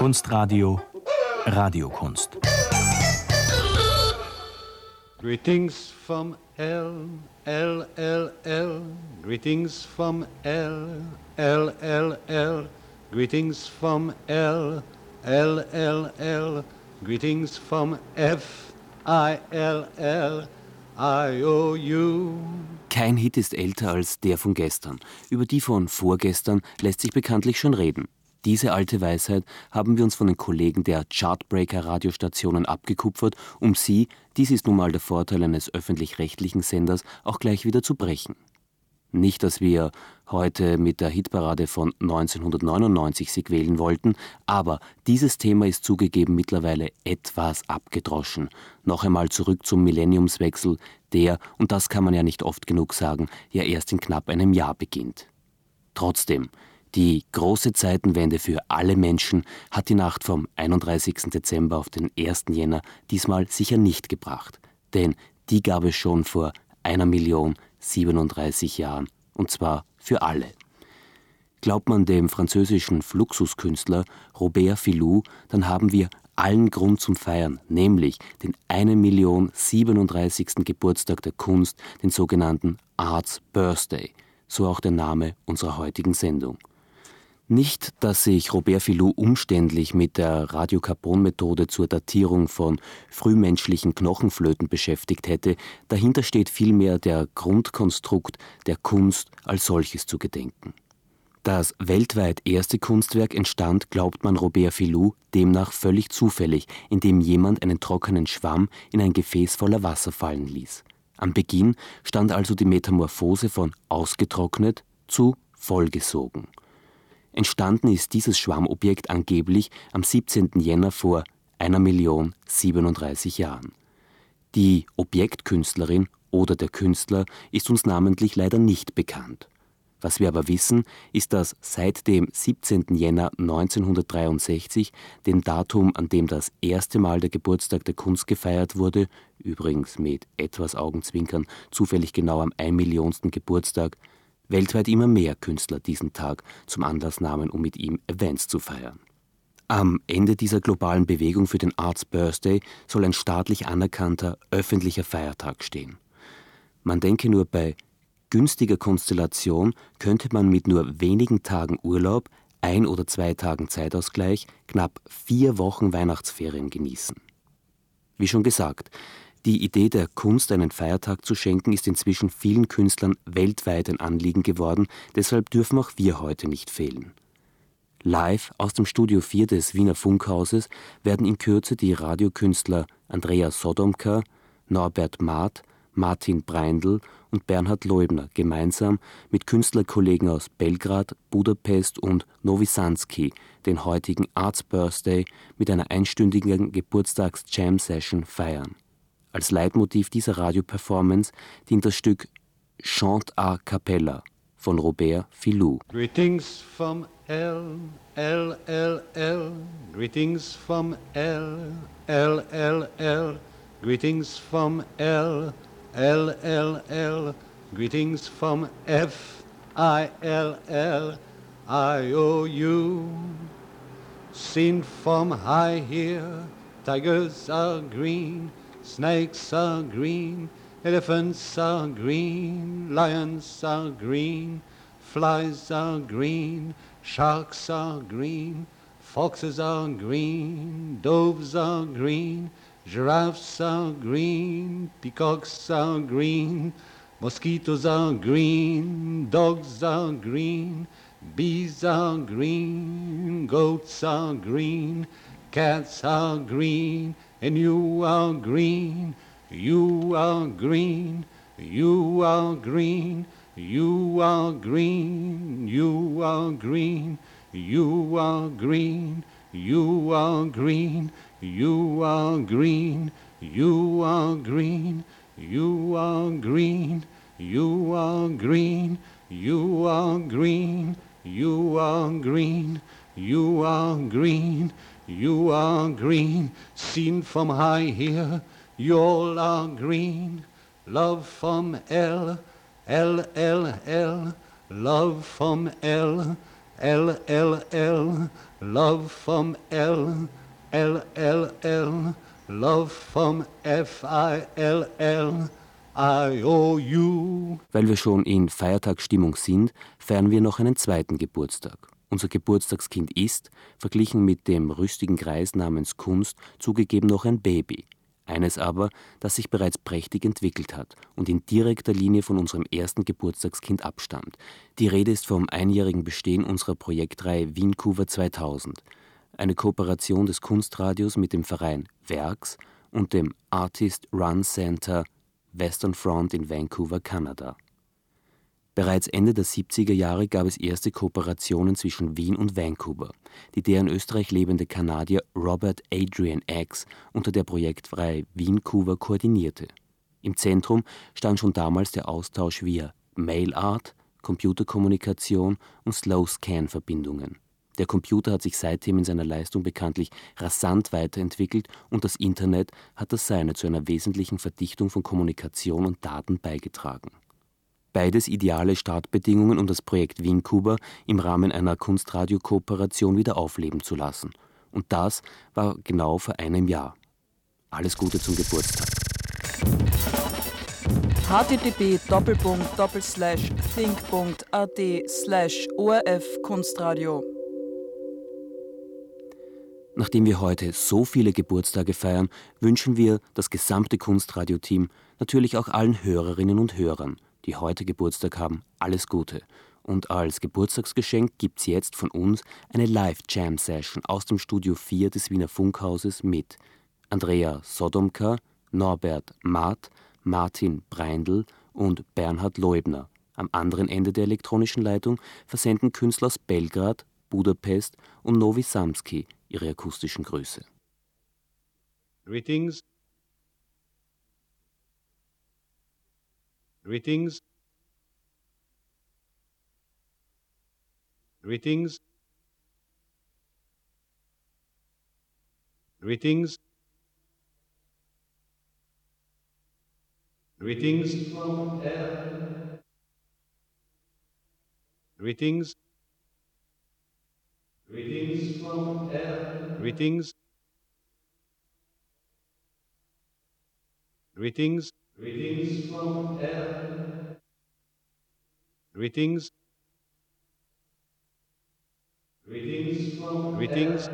Kunstradio Radiokunst. Greetings from L, L, L, L. Greetings from L, L, L, L. Greetings from L, L, L, L. Greetings from F, I, L, L, I, O, U. Kein Hit ist älter als der von gestern. Über die von vorgestern lässt sich bekanntlich schon reden. Diese alte Weisheit haben wir uns von den Kollegen der Chartbreaker-Radiostationen abgekupfert, um sie, dies ist nun mal der Vorteil eines öffentlich-rechtlichen Senders, auch gleich wieder zu brechen. Nicht, dass wir heute mit der Hitparade von 1999 sie quälen wollten, aber dieses Thema ist zugegeben mittlerweile etwas abgedroschen. Noch einmal zurück zum Millenniumswechsel, der, und das kann man ja nicht oft genug sagen, ja erst in knapp einem Jahr beginnt. Trotzdem, die große Zeitenwende für alle Menschen hat die Nacht vom 31. Dezember auf den 1. Jänner diesmal sicher nicht gebracht. Denn die gab es schon vor 1.037 Jahren, und zwar für alle. Glaubt man dem französischen Fluxuskünstler Robert Filou, dann haben wir allen Grund zum Feiern, nämlich den 1.037. Geburtstag der Kunst, den sogenannten Arts Birthday, so auch der Name unserer heutigen Sendung. Nicht, dass sich Robert Filou umständlich mit der Radiokarbon-Methode zur Datierung von frühmenschlichen Knochenflöten beschäftigt hätte, dahinter steht vielmehr der Grundkonstrukt der Kunst als solches zu gedenken. Das weltweit erste Kunstwerk entstand, glaubt man Robert Filou, demnach völlig zufällig, indem jemand einen trockenen Schwamm in ein Gefäß voller Wasser fallen ließ. Am Beginn stand also die Metamorphose von ausgetrocknet zu vollgesogen. Entstanden ist dieses Schwammobjekt angeblich am 17. Jänner vor 1.037 Jahren. Die Objektkünstlerin oder der Künstler ist uns namentlich leider nicht bekannt. Was wir aber wissen, ist, dass seit dem 17. Jänner 1963, dem Datum, an dem das erste Mal der Geburtstag der Kunst gefeiert wurde, übrigens mit etwas Augenzwinkern, zufällig genau am 1.000.000. Geburtstag, weltweit immer mehr Künstler diesen Tag zum Anlass nahmen, um mit ihm Events zu feiern. Am Ende dieser globalen Bewegung für den Arts Birthday soll ein staatlich anerkannter öffentlicher Feiertag stehen. Man denke nur, bei günstiger Konstellation könnte man mit nur wenigen Tagen Urlaub, 1 oder 2 Tagen Zeitausgleich, knapp 4 Wochen Weihnachtsferien genießen. Wie schon gesagt, die Idee der Kunst, einen Feiertag zu schenken, ist inzwischen vielen Künstlern weltweit ein Anliegen geworden, deshalb dürfen auch wir heute nicht fehlen. Live aus dem Studio 4 des Wiener Funkhauses werden in Kürze die Radiokünstler Andreas Sodomka, Norbert Maat, Martin Breindl und Bernhard Leubner gemeinsam mit Künstlerkollegen aus Belgrad, Budapest und Novi Sanski den heutigen Arts Birthday mit einer einstündigen Geburtstags-Jam-Session feiern. Als Leitmotiv dieser Radioperformance dient das Stück Chant a cappella von Robert Filou. Greetings from L, L, L, L. Greetings from L, L, L, L. Greetings from L, L, L, L. Greetings from F, I, L, L, I, O, U. Seen from high here, tigers are green, snakes are green, elephants are green, lions are green, flies are green, sharks are green, foxes are green, doves are green, giraffes are green, peacocks are green, mosquitoes are green, dogs are green, bees are green, goats are green, cats are green, and you are green, you are green, you are green, you are green, you are green, you are green, you are green, you are green, you are green, you are green, you are green, you are green, you are green, you are green, you are green, seen from high here, you all are green, love from L, L, L, L, love from L, L, L, L, love from L, L, L, L, love from F-I-L-L, I-O-U. Weil wir schon in Feiertagsstimmung sind, feiern wir noch einen zweiten Geburtstag. Unser Geburtstagskind ist, verglichen mit dem rüstigen Greis namens Kunst, zugegeben noch ein Baby. Eines aber, das sich bereits prächtig entwickelt hat und in direkter Linie von unserem ersten Geburtstagskind abstammt. Die Rede ist vom einjährigen Bestehen unserer Projektreihe Vancouver 2000, eine Kooperation des Kunstradios mit dem Verein Werks und dem Artist Run Center Western Front in Vancouver, Kanada. Bereits Ende der 70er Jahre gab es erste Kooperationen zwischen Wien und Vancouver, die der in Österreich lebende Kanadier Robert Adrian X unter der Projektreihe Vancouver koordinierte. Im Zentrum stand schon damals der Austausch via Mailart, Computerkommunikation und Slow-Scan-Verbindungen. Der Computer hat sich seitdem in seiner Leistung bekanntlich rasant weiterentwickelt und das Internet hat das Seine zu einer wesentlichen Verdichtung von Kommunikation und Daten beigetragen. Beides ideale Startbedingungen, um das Projekt Vancouver im Rahmen einer Kunstradio-Kooperation wieder aufleben zu lassen. Und das war genau vor einem Jahr. Alles Gute zum Geburtstag. http://think.at/ORF-Kunstradio. Nachdem wir heute so viele Geburtstage feiern, wünschen wir, das gesamte Kunstradio-Team, natürlich auch allen Hörerinnen und Hörern, die heute Geburtstag haben, alles Gute. Und als Geburtstagsgeschenk gibt's jetzt von uns eine Live-Jam-Session aus dem Studio 4 des Wiener Funkhauses mit Andrea Sodomka, Norbert Maat, Martin Breindl und Bernhard Leubner. Am anderen Ende der elektronischen Leitung versenden Künstler aus Belgrad, Budapest und Novi Samski ihre akustischen Grüße. Greetings. Greetings. Greetings. Greetings. Greetings from L. Greetings. Greetings from L. Greetings. Greetings. Greetings from L. Greetings. Greetings from Greetings.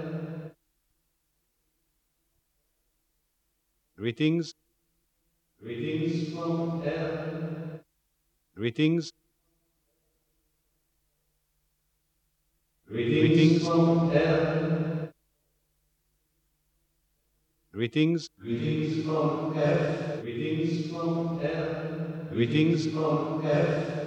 Greetings. Greetings from L. Greetings. Greetings from L. Greetings. Greetings from F. Greetings from L. Greetings from F.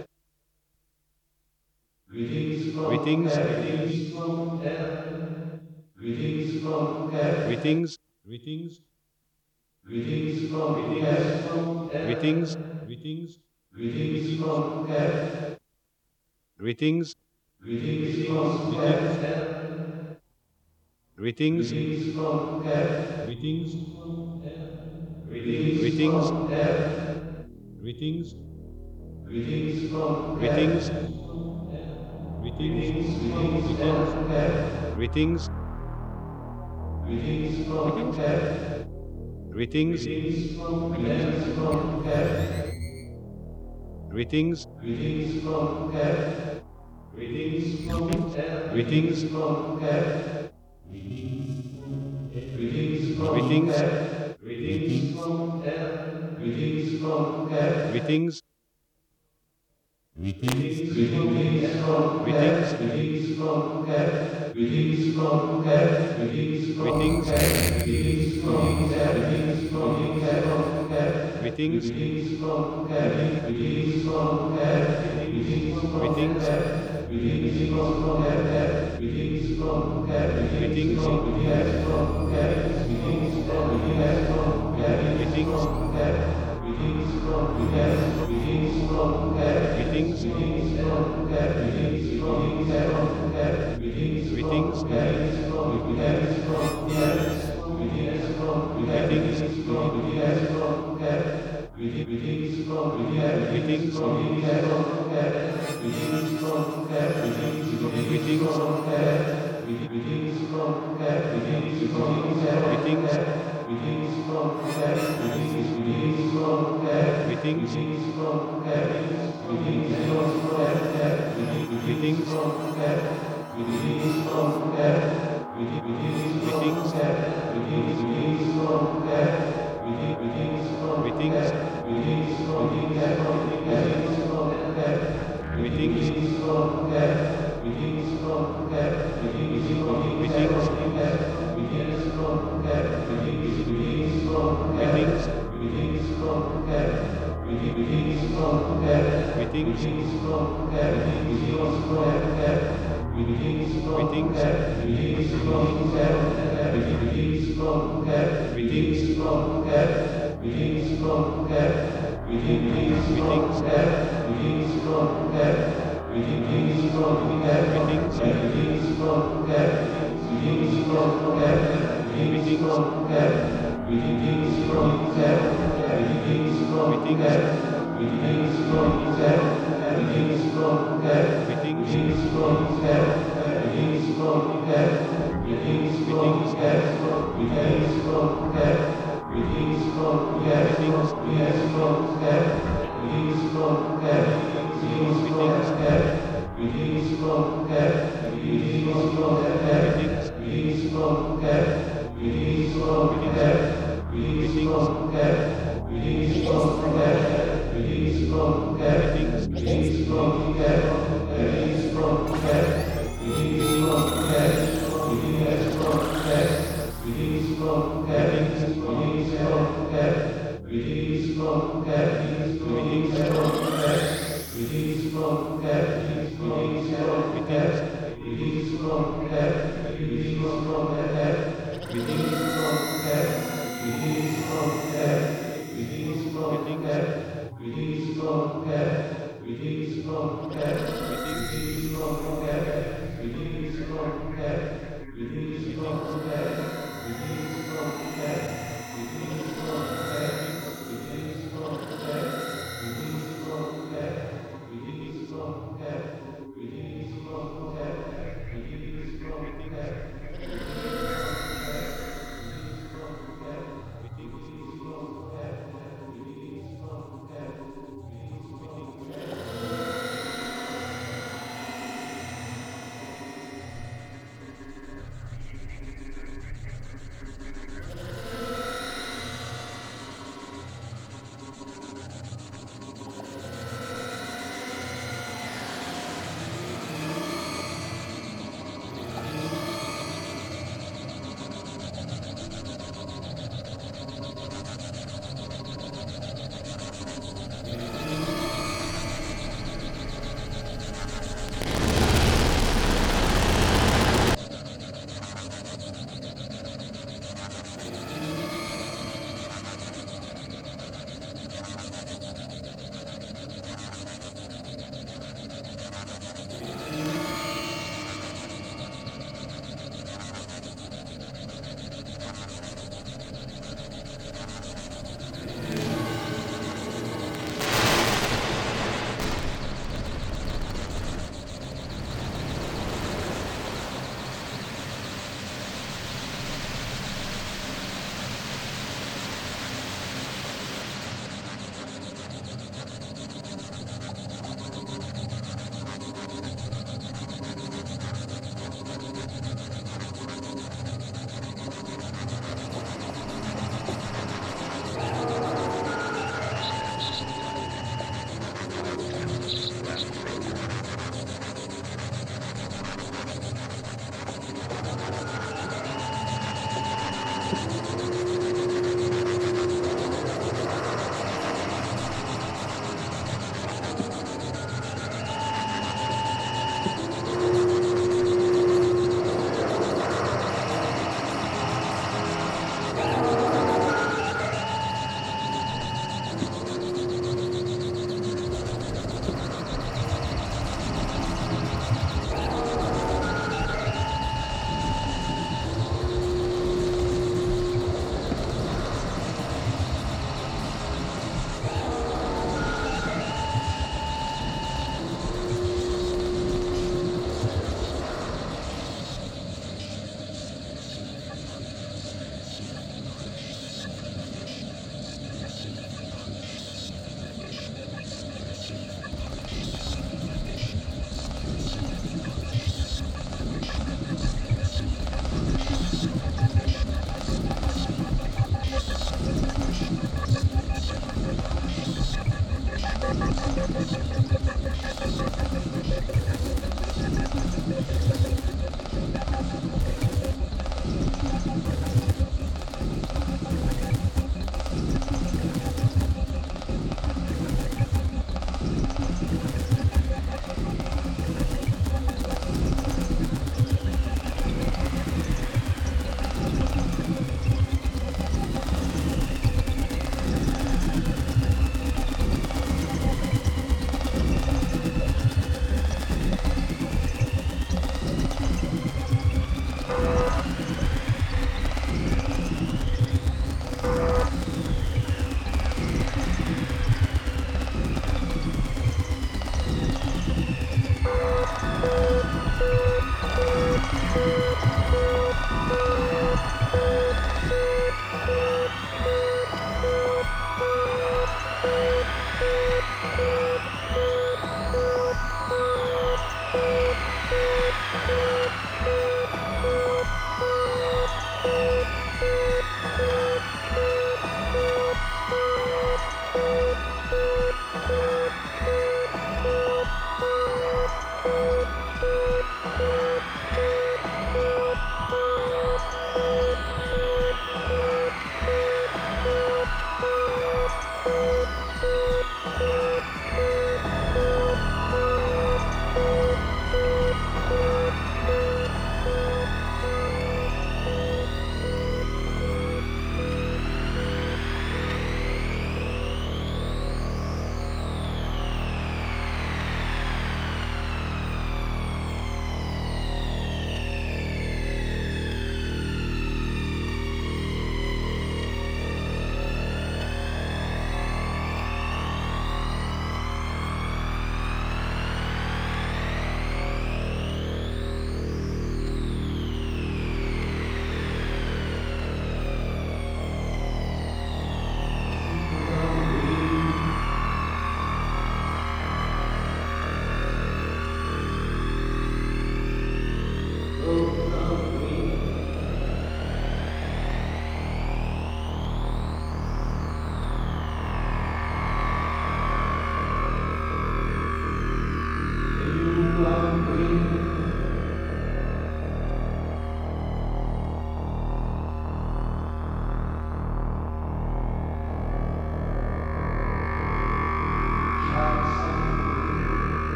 Greetings from Greetings. Greetings from L. Greetings from F. Greetings. Greetings. Greetings from F. Greetings. Greetings. Greetings from F. Greetings. Greetings from F. Greetings. Greetings from F. Greetings from F. Greetings from F. Greetings. Greetings from Greetings. Greetings. Greetings. Greetings from F. Greetings. Greetings from F. Greetings. Greetings from F. Greetings from F. Greetings from F. Greetings from F. Greetings from F. Greetings from F. Greetings. Greetings. Greetings from Greetings. Greetings from F. Greetings from F. Greetings from F. Greetings from F. Greetings. Greetings from F. Greetings from F. Greetings from F. Greetings from F. Greetings from F. Greetings from F. Greetings from F. Greetings from F. Greetings from F. Greetings from F. Greetings from F. Greetings from F. Greetings from F. Greetings from F. Greetings from F. Greetings from F. Greetings from F.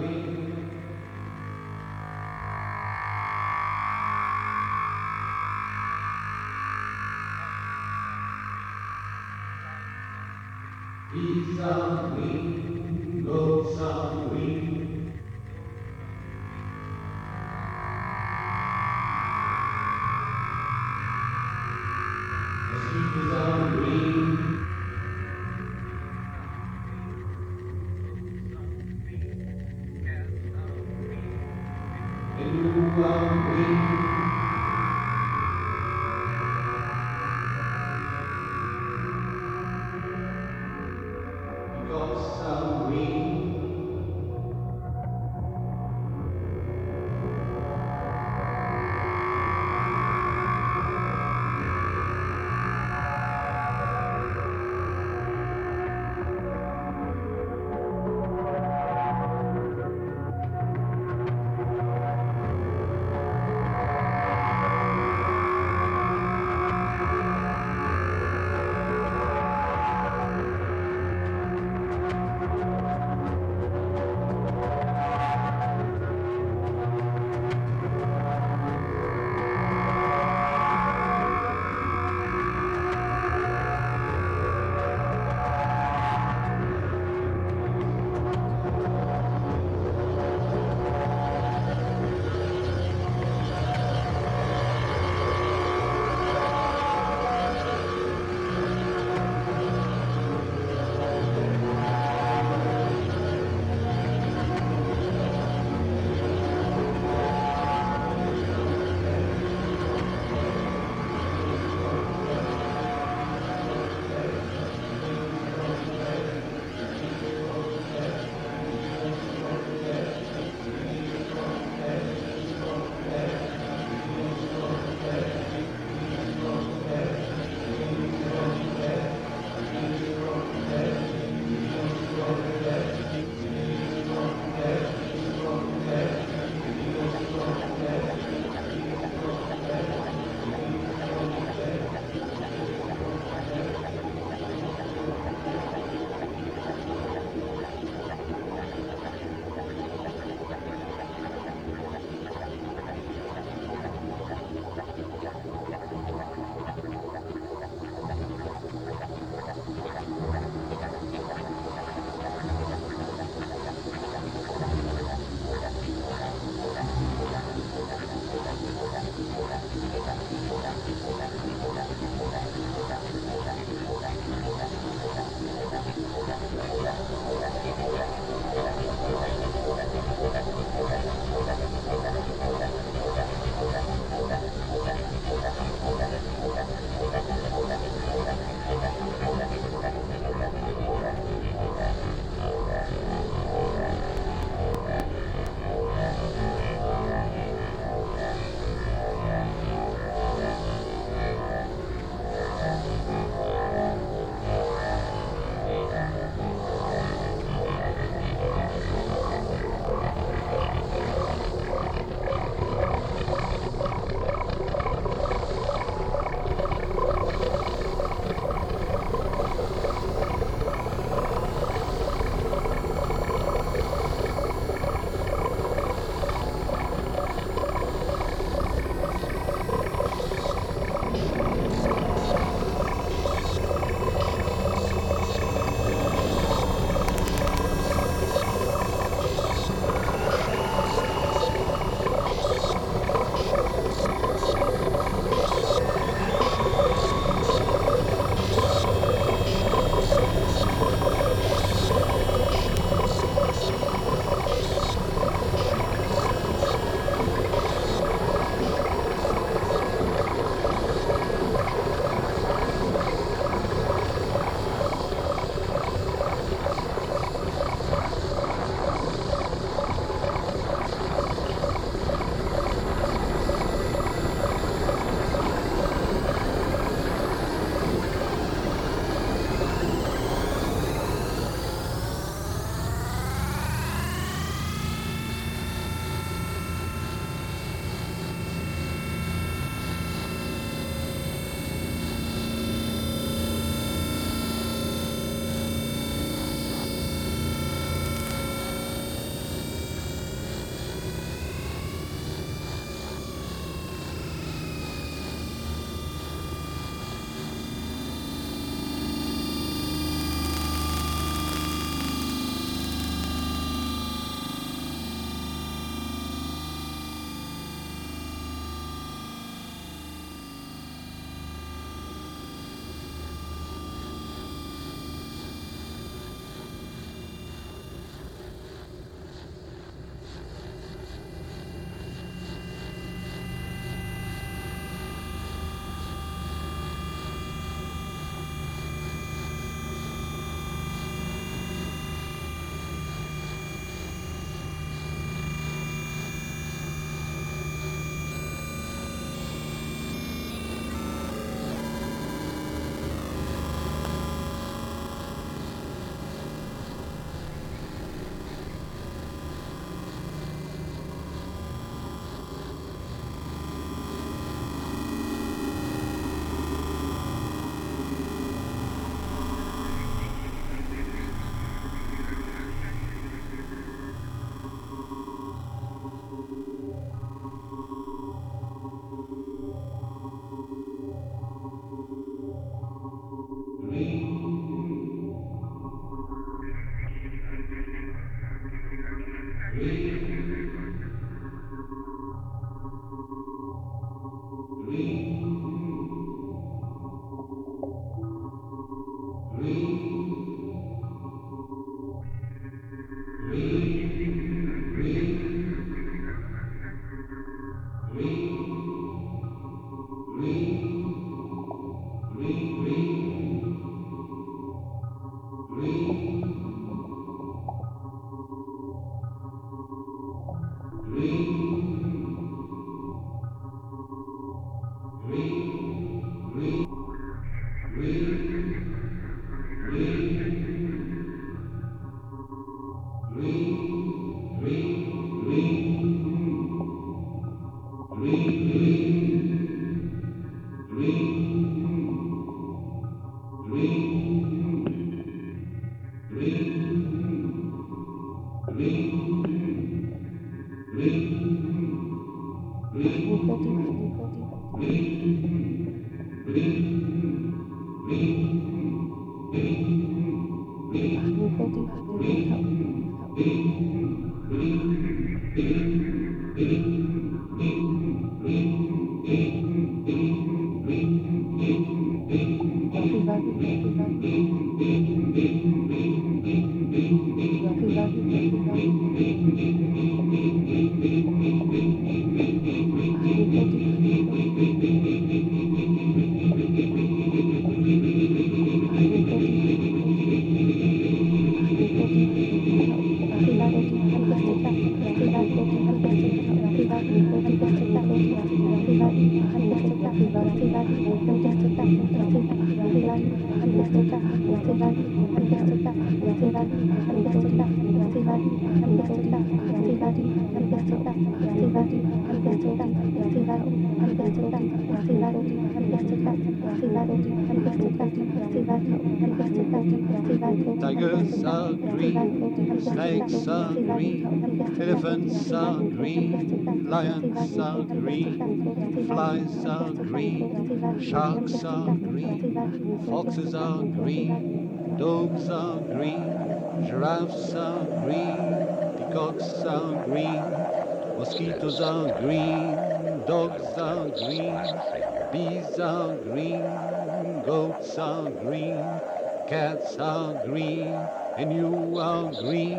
He's on wing, goes on wing. The sheep is on wing. The new on wing. Tigers are green, snakes are green, elephants are green, lions are green, flies are green, sharks are green, foxes are green, dogs are green, giraffes are green, peacocks are green, mosquitoes are green, dogs are green, bees are green, goats are green, cats are green, and you are green.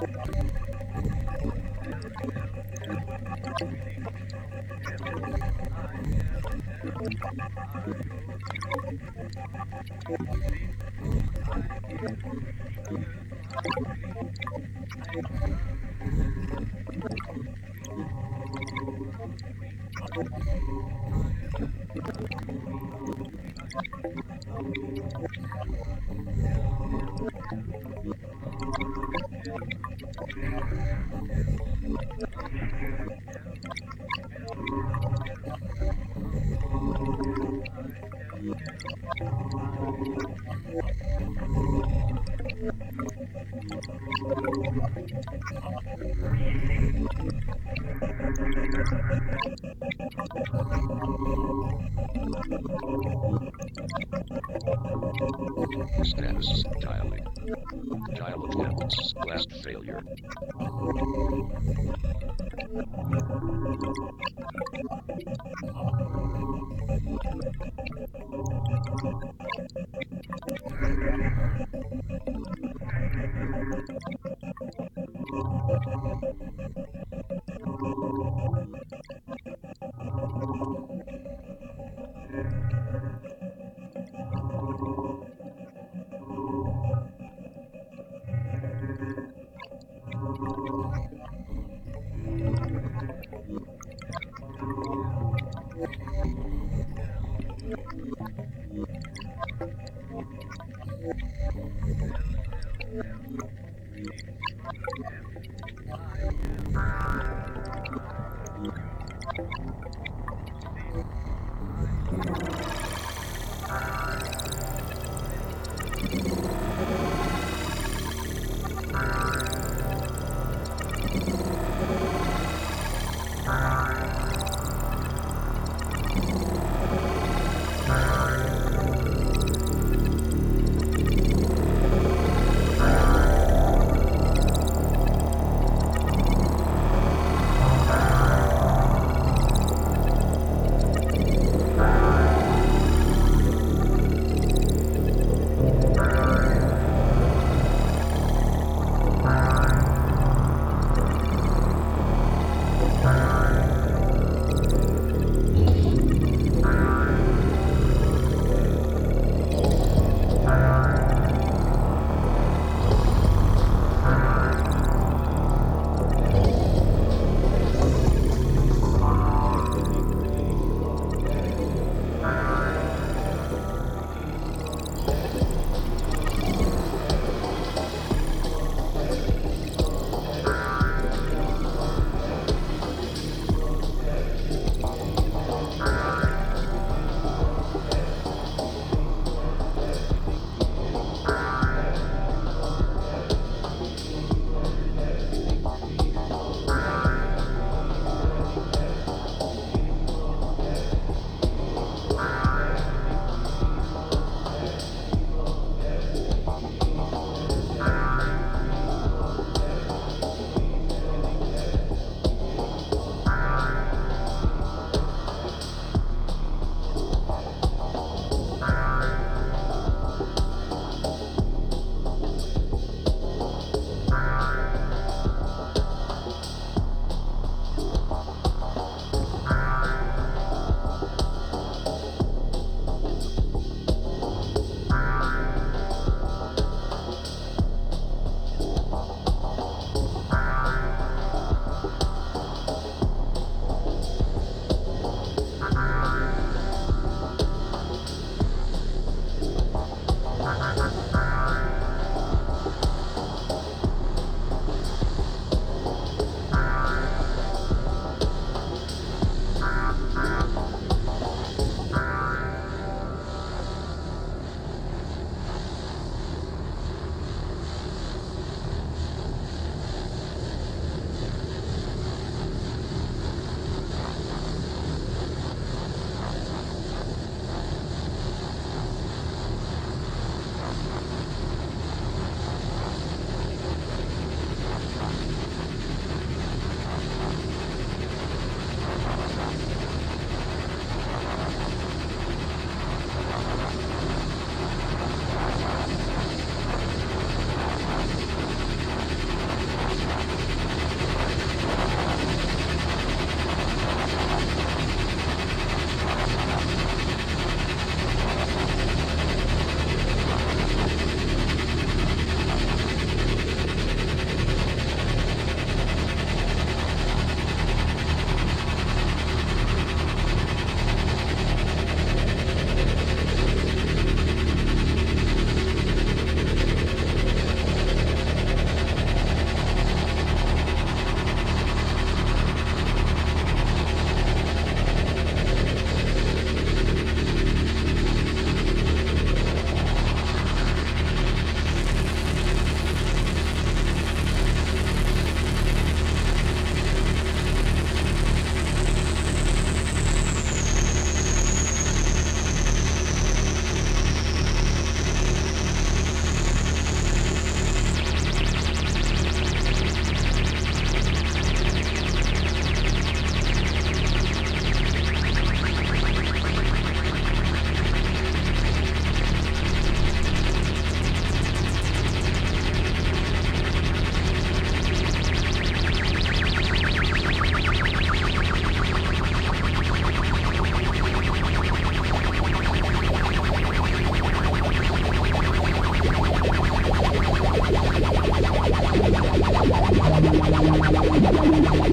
Status dialing. Dial attempts. Blast failure.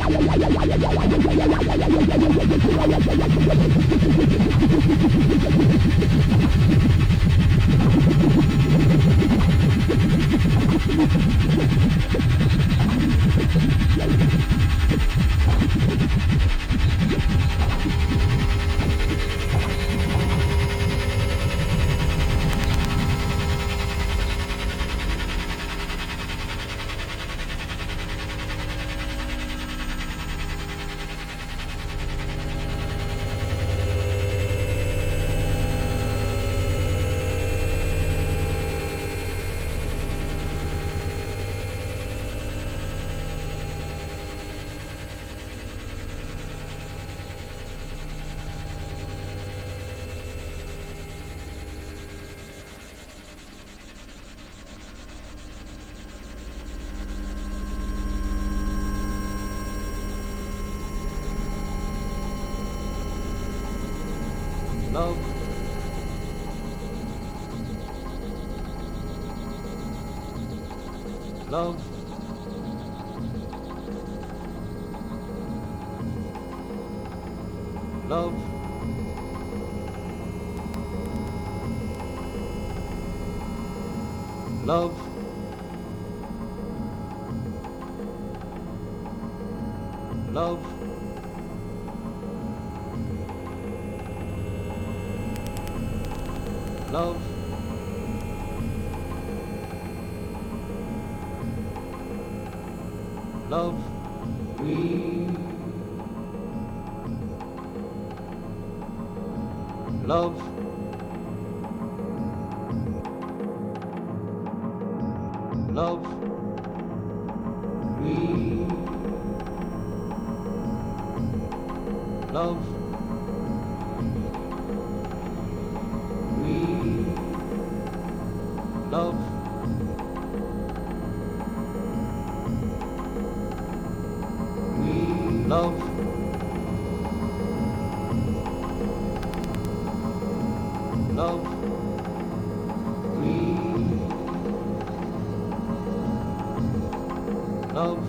Love. Love. Love. Love. Love. Love. Love. Love. Love. Love. Love. Love. Love. Love.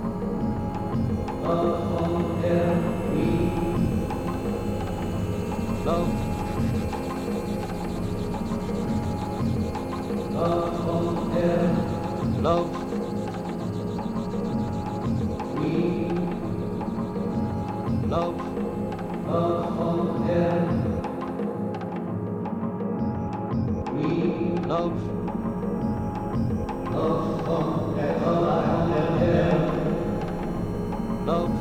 Love. Love. Love. Love.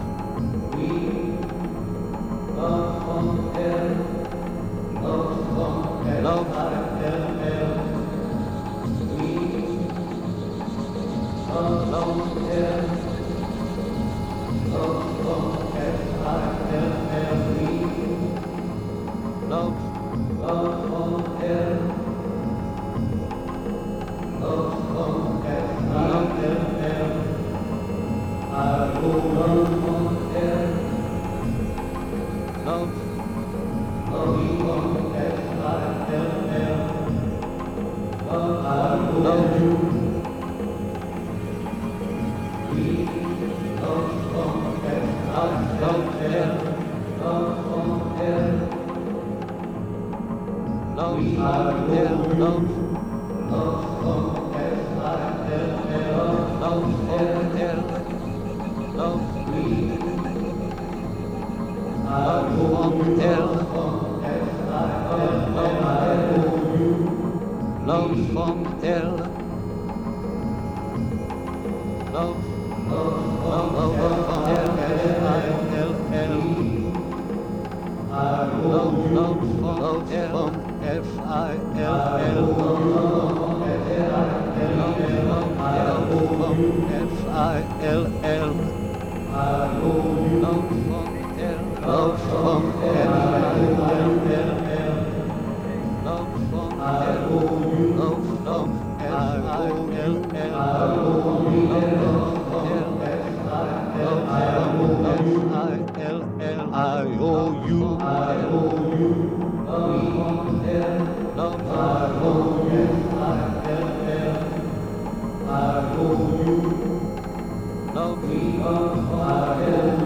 Love.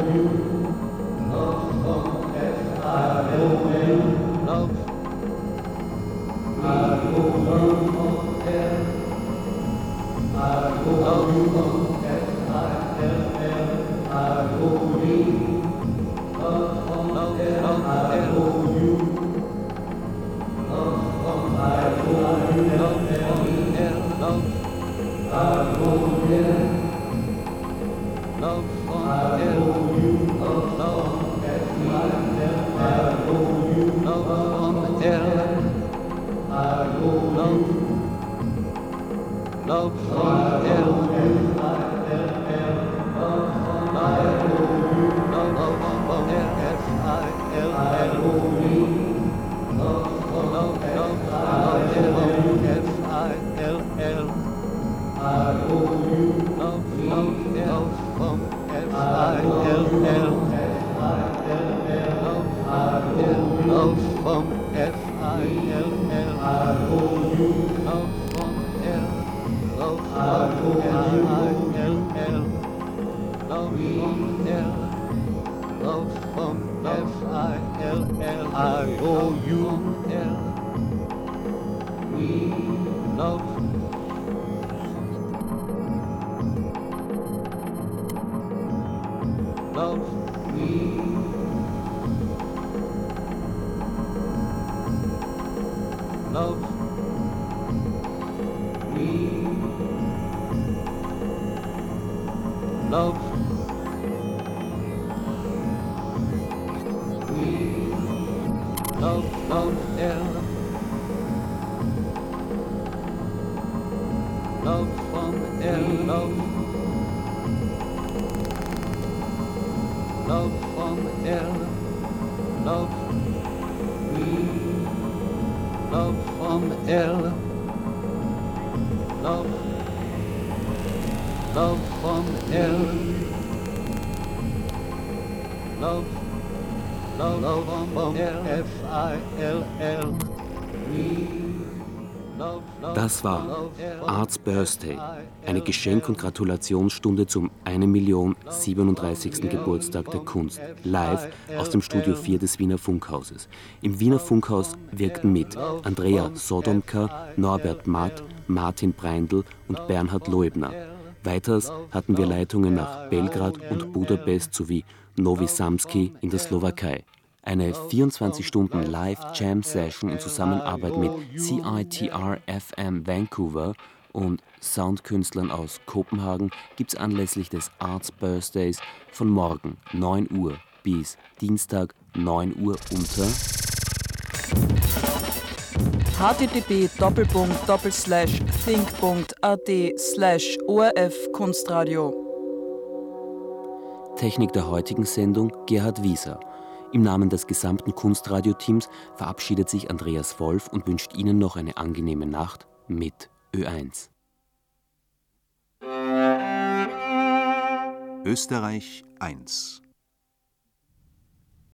love from L, love from F-I-L-L-I-O-U-L. We love love we love we love we love love L, love from L, love from L, love we love from L, love from L, love from F-I-L-L. Das war Art's Birthday, eine Geschenk- und Gratulationsstunde zum 1.037. Geburtstag der Kunst, live aus dem Studio 4 des Wiener Funkhauses. Im Wiener Funkhaus wirkten mit Andrea Sodomka, Norbert Matt, Martin Breindl und Bernhard Loebner. Weiters hatten wir Leitungen nach Belgrad und Budapest sowie Novi Samski in der Slowakei. Eine 24-Stunden-Live-Jam-Session in Zusammenarbeit mit CITR-FM Vancouver und Soundkünstlern aus Kopenhagen gibt es anlässlich des Art's Birthdays von morgen 9 Uhr bis Dienstag 9 Uhr unter http://think.at/ORF-Kunstradio. Technik der heutigen Sendung Gerhard Wieser. Im Namen des gesamten Kunstradio-Teams verabschiedet sich Andreas Wolf und wünscht Ihnen noch eine angenehme Nacht mit Ö1. Österreich 1